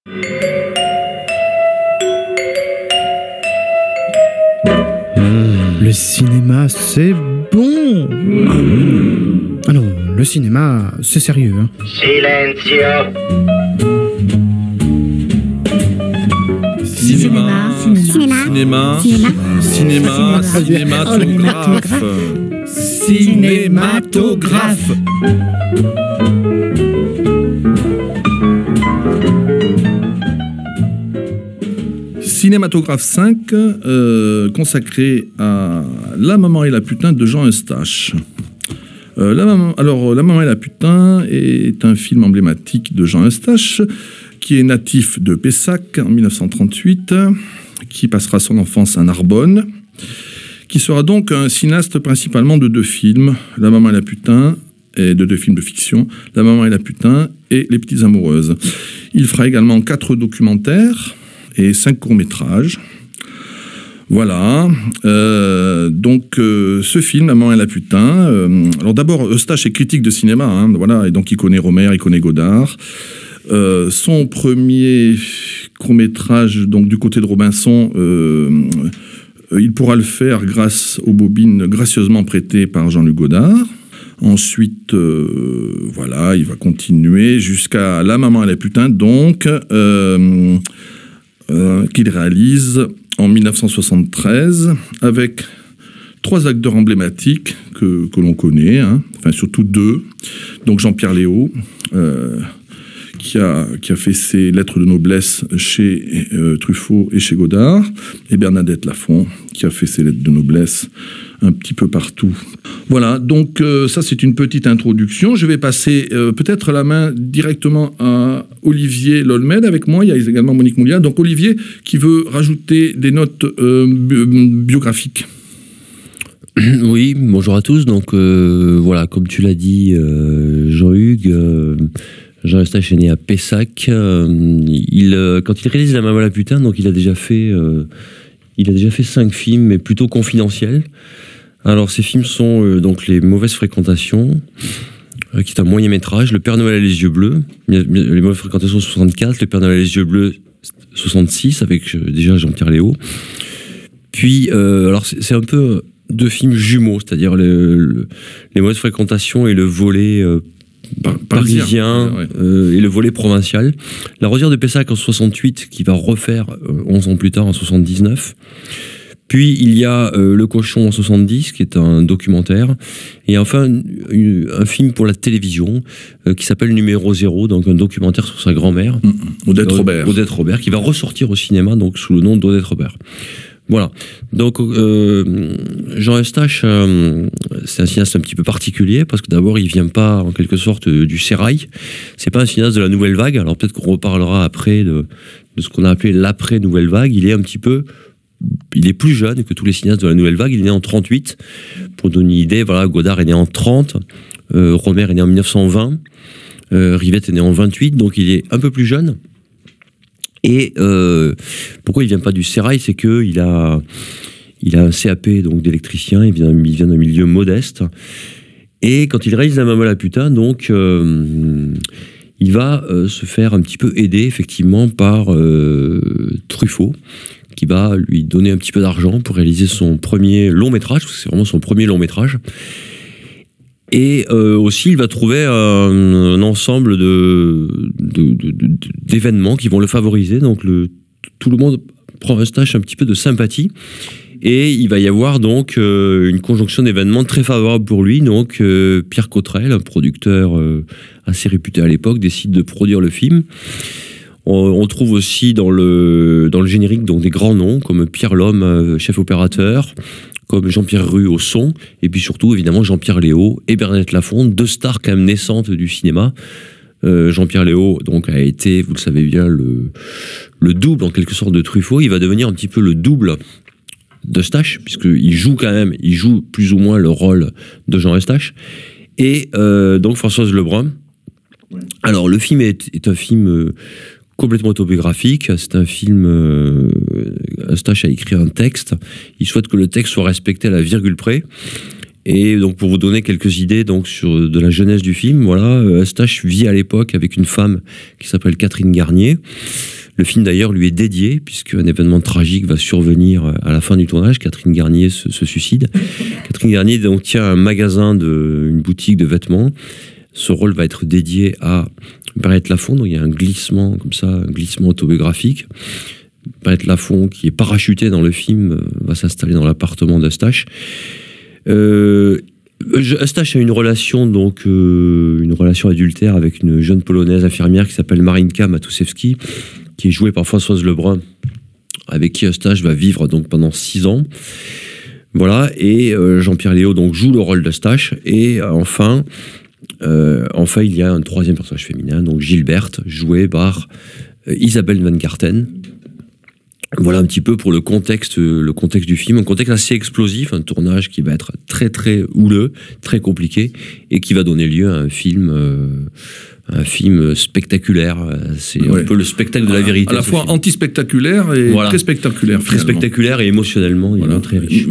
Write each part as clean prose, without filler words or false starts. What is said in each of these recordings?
Le cinéma, c'est bon. Ah non, le cinéma, c'est sérieux. Hein. Silenzio. Cinématographe. Cinématographe 5, consacré à La Maman et la Putain de Jean Eustache. La Maman et la Putain est un film emblématique de Jean Eustache, qui est natif de Pessac en 1938, qui passera son enfance à Narbonne, qui sera donc un cinéaste principalement de 2 films, La Maman et la Putain, et de 2 films de fiction, La Maman et la Putain et Les Petites Amoureuses. Il fera également 4 documentaires et 5 courts-métrages. Voilà. Ce film, La Maman et la Putain, alors d'abord, Eustache est critique de cinéma, hein, voilà, et donc il connaît Rohmer, il connaît Godard. Son premier court-métrage, donc du côté de Robinson, il pourra le faire grâce aux bobines gracieusement prêtées par Jean-Luc Godard. Ensuite, voilà, il va continuer jusqu'à La Maman et la Putain, donc, qu'il réalise en 1973 avec 3 acteurs emblématiques que l'on connaît, hein, enfin surtout 2. Donc Jean-Pierre Léaud, qui a fait ses lettres de noblesse chez Truffaut et chez Godard, et Bernadette Lafont, qui a fait ses lettres de noblesse un petit peu partout. Voilà, donc ça c'est une petite introduction. Je vais passer peut-être la main directement à Olivier Lolmed. Avec moi, il y a également Monique Mouliat. Donc Olivier qui veut rajouter des notes biographiques. Oui, bonjour à tous. Donc voilà, comme tu l'as dit, Jean-Hugues, Jean Eustache est né à Pessac. Quand il réalise La Maman et la Putain, donc il a déjà fait 5 films, mais plutôt confidentiels. Alors ces films sont donc Les Mauvaises Fréquentations, qui est un moyen métrage, Le Père Noël a les yeux bleus, Les Mauvaises Fréquentations 64, Le Père Noël a les yeux bleus 66, avec déjà Jean-Pierre Léaud. Puis, alors c'est un peu 2 films jumeaux, c'est-à-dire Les Mauvaises Fréquentations et le volet parisien, ouais. Et le volet provincial. La Rosière de Pessac en 68, qui va refaire 11 ans plus tard, en 79. Puis il y a Le Cochon en 70, qui est un documentaire. Et enfin, un film pour la télévision qui s'appelle Numéro 0, donc un documentaire sur sa grand-mère. Odette Robert. Odette Robert, qui va ressortir au cinéma donc, sous le nom d'Odette Robert. Voilà. Donc, Jean Eustache, c'est un cinéaste un petit peu particulier, parce que d'abord, il vient pas, en quelque sorte, du sérail. C'est pas un cinéaste de la Nouvelle Vague. Alors, peut-être qu'on reparlera après de ce qu'on a appelé l'après-Nouvelle Vague. Il est plus jeune que tous les cinéastes de la Nouvelle Vague. Il est né en 38. Pour donner une idée, voilà, Godard est né en 30. Rohmer est né en 1920. Rivette est né en 28. Donc, il est un peu plus jeune. Et pourquoi il vient pas du sérail, c'est qu'il a un CAP donc d'électricien, il vient d'un milieu modeste. Et quand il réalise La Maman et la Putain, donc il va se faire un petit peu aider effectivement par Truffaut, qui va lui donner un petit peu d'argent pour réaliser son premier long métrage, parce que c'est vraiment son premier long métrage. Et aussi, il va trouver un ensemble d'événements qui vont le favoriser. Donc, tout le monde prend Eustache un petit peu de sympathie. Et il va y avoir donc une conjonction d'événements très favorables pour lui. Donc, Pierre Cottrell, un producteur assez réputé à l'époque, décide de produire le film. On trouve aussi dans le générique donc, des grands noms, comme Pierre Lhomme, chef opérateur, comme Jean-Pierre Rue au son, et puis surtout, évidemment, Jean-Pierre Léaud et Bernadette Lafont, 2 stars quand même naissantes du cinéma. Jean-Pierre Léaud donc, a été, vous le savez bien, le double, en quelque sorte, de Truffaut. Il va devenir un petit peu le double d'Eustache, puisqu'il joue plus ou moins le rôle de Jean Eustache. Et donc, Françoise Lebrun. Alors, le film est un film complètement autobiographique. C'est un film... Eustache a écrit un texte. Il souhaite que le texte soit respecté à la virgule près. Et donc, pour vous donner quelques idées donc, de la jeunesse du film, voilà, Eustache vit à l'époque avec une femme qui s'appelle Catherine Garnier. Le film d'ailleurs lui est dédié, puisqu'un événement tragique va survenir à la fin du tournage. Catherine Garnier se suicide. Catherine Garnier donc tient un magasin, une boutique de vêtements. Ce rôle va être dédié à Bernadette Lafont, donc il y a un glissement comme ça, un glissement autobiographique. Bernadette Lafont, qui est parachutée dans le film, va s'installer dans l'appartement d'Eustache. Eustache a une relation adultère avec une jeune polonaise infirmière qui s'appelle Marinka Matuszewski, qui est jouée par Françoise Lebrun, avec qui Eustache va vivre donc pendant 6 ans. Voilà, et Jean-Pierre Léaud donc joue le rôle d'Eustache, et enfin il y a un troisième personnage féminin, donc Gilberte, jouée par Isabelle Van Karten. Voilà un petit peu pour le contexte du film, un contexte assez explosif, un tournage qui va être très très houleux, très compliqué, et qui va donner lieu à un film spectaculaire. C'est un peu le spectacle de la vérité. À la fois anti-spectaculaire et très spectaculaire. Très spectaculaire et émotionnellement, il est très riche.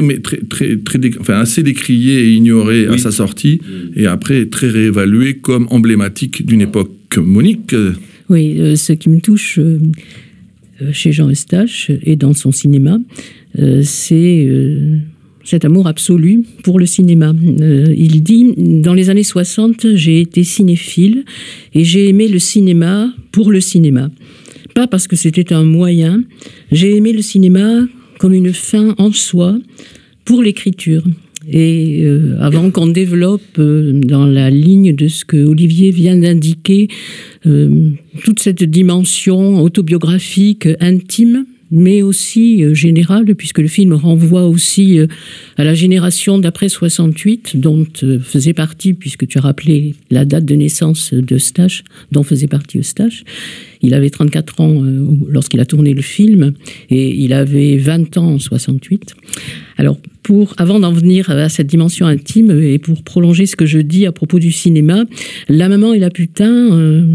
Assez décrié et ignoré à sa sortie, et après très réévalué comme emblématique d'une époque. Monique. Oui, ce qui me touche chez Jean Eustache et dans son cinéma, c'est cet amour absolu pour le cinéma. Il dit, dans les années 60, j'ai été cinéphile et j'ai aimé le cinéma pour le cinéma. Pas parce que c'était un moyen, j'ai aimé le cinéma comme une fin en soi pour l'écriture. Et avant qu'on développe dans la ligne de ce que Olivier vient d'indiquer, toute cette dimension autobiographique, intime, mais aussi générale, puisque le film renvoie aussi à la génération d'après 68, dont faisait partie, puisque tu as rappelé la date de naissance d'Eustache, dont faisait partie Eustache. Il avait 34 ans lorsqu'il a tourné le film, et il avait 20 ans en 68. Alors, avant d'en venir à cette dimension intime, et pour prolonger ce que je dis à propos du cinéma, La Maman et la Putain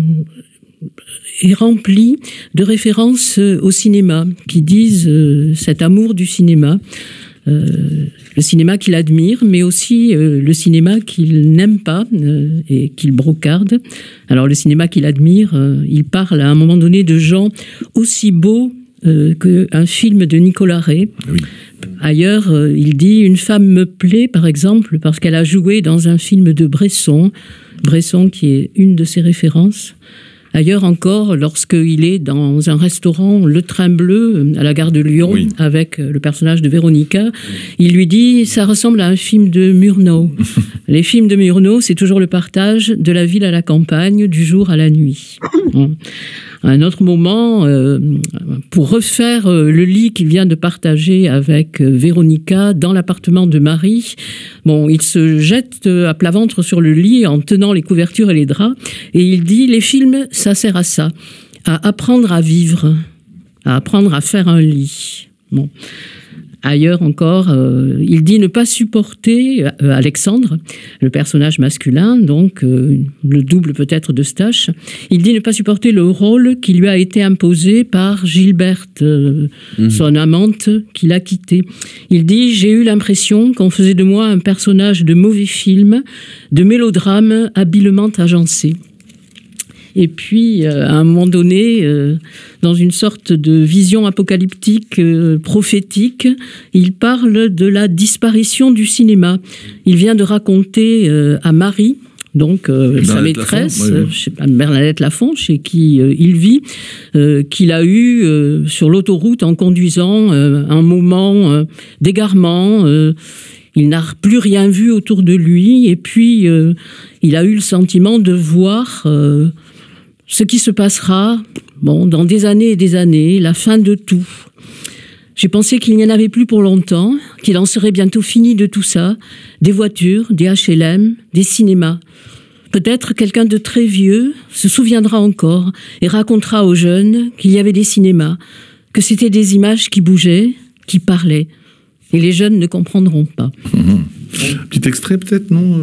est remplie de références au cinéma, qui disent cet amour du cinéma, le cinéma qu'il admire, mais aussi le cinéma qu'il n'aime pas et qu'il brocarde. Alors le cinéma qu'il admire, il parle à un moment donné de gens aussi beaux qu'un film de Nicolas Ray. Oui. Ailleurs, il dit « Une femme me plaît, par exemple, parce qu'elle a joué dans un film de Bresson qui est une de ses références. » Ailleurs encore, lorsqu'il est dans un restaurant, Le Train Bleu, à la gare de Lyon, oui, avec le personnage de Véronica, il lui dit « Ça ressemble à un film de Murnau. » Les films de Murnau, c'est toujours le partage de la ville à la campagne, du jour à la nuit. À un autre moment, pour refaire le lit qu'il vient de partager avec Véronica dans l'appartement de Marie, il se jette à plat ventre sur le lit en tenant les couvertures et les draps, et il dit « Les films, ça sert à ça, à apprendre à vivre, à apprendre à faire un lit. » Ailleurs encore, il dit ne pas supporter Alexandre, le personnage masculin, donc le double peut-être d'Eustache. Il dit ne pas supporter le rôle qui lui a été imposé par Gilberte, son amante qu'il a quittée. Il dit j'ai eu l'impression qu'on faisait de moi un personnage de mauvais film, de mélodrame habilement agencé. Et puis, à un moment donné, dans une sorte de vision apocalyptique, prophétique, il parle de la disparition du cinéma. Il vient de raconter à Marie, donc sa maîtresse, Bernadette Lafont, chez qui il vit, qu'il a eu sur l'autoroute en conduisant un moment d'égarement. Il n'a plus rien vu autour de lui, et puis il a eu le sentiment de voir ce qui se passera dans des années et des années, la fin de tout. J'ai pensé qu'il n'y en avait plus pour longtemps, qu'il en serait bientôt fini de tout ça, des voitures, des HLM, des cinémas. Peut-être quelqu'un de très vieux se souviendra encore et racontera aux jeunes qu'il y avait des cinémas, que c'était des images qui bougeaient, qui parlaient. Et les jeunes ne comprendront pas. Petit extrait peut-être, non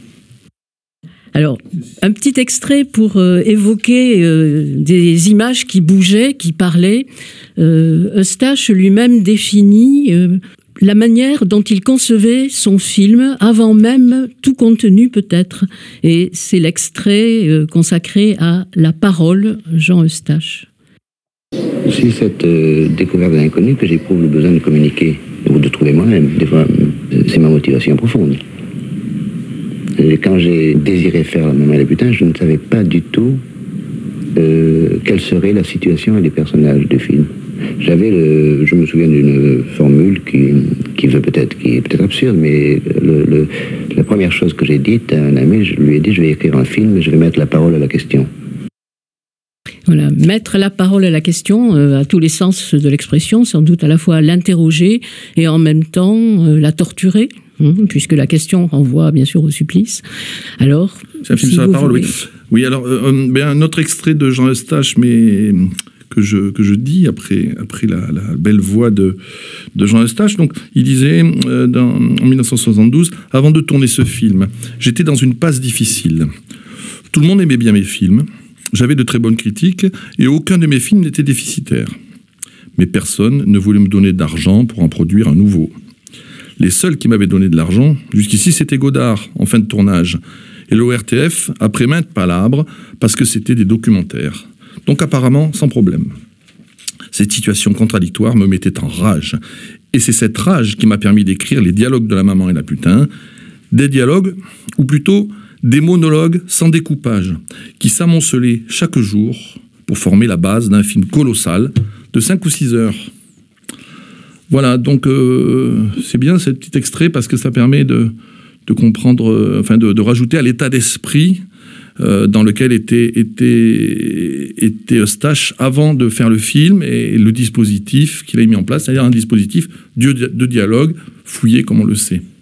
Alors, un petit extrait pour évoquer des images qui bougeaient, qui parlaient. Eustache lui-même définit la manière dont il concevait son film avant même tout contenu peut-être. Et c'est l'extrait consacré à la parole Jean Eustache. C'est cette découverte de l'inconnu que j'éprouve le besoin de communiquer ou de trouver moi-même. Des fois, c'est ma motivation profonde. Et quand j'ai désiré faire La Maman et les putains, je ne savais pas du tout quelle serait la situation et les personnages du film. Je me souviens d'une formule qui est peut-être absurde, mais la première chose que j'ai dite à un ami, je lui ai dit, je vais écrire un film et je vais mettre la parole à la question. Voilà, mettre la parole à la question, à tous les sens de l'expression, sans doute à la fois l'interroger et en même temps la torturer, puisque la question renvoie bien sûr au supplice. Alors, c'est un film sur la parole, oui. Oui, alors, un autre extrait de Jean Eustache, mais que je dis après la belle voix de Jean Eustache. Donc, il disait en 1972, avant de tourner ce film, j'étais dans une passe difficile. Tout le monde aimait bien mes films. J'avais de très bonnes critiques et aucun de mes films n'était déficitaire. Mais personne ne voulait me donner d'argent pour en produire un nouveau. Les seuls qui m'avaient donné de l'argent, jusqu'ici, c'était Godard, en fin de tournage, et l'ORTF, après maintes palabres, parce que c'était des documentaires. Donc apparemment, sans problème. Cette situation contradictoire me mettait en rage. Et c'est cette rage qui m'a permis d'écrire les dialogues de La Maman et la putain, des dialogues, ou plutôt des monologues sans découpage, qui s'amoncelaient chaque jour pour former la base d'un film colossal de 5 ou 6 heures. Voilà, donc c'est bien ce petit extrait parce que ça permet de comprendre, de rajouter à l'état d'esprit dans lequel était Eustache avant de faire le film et le dispositif qu'il a mis en place, c'est-à-dire un dispositif de dialogue fouillé comme on le sait.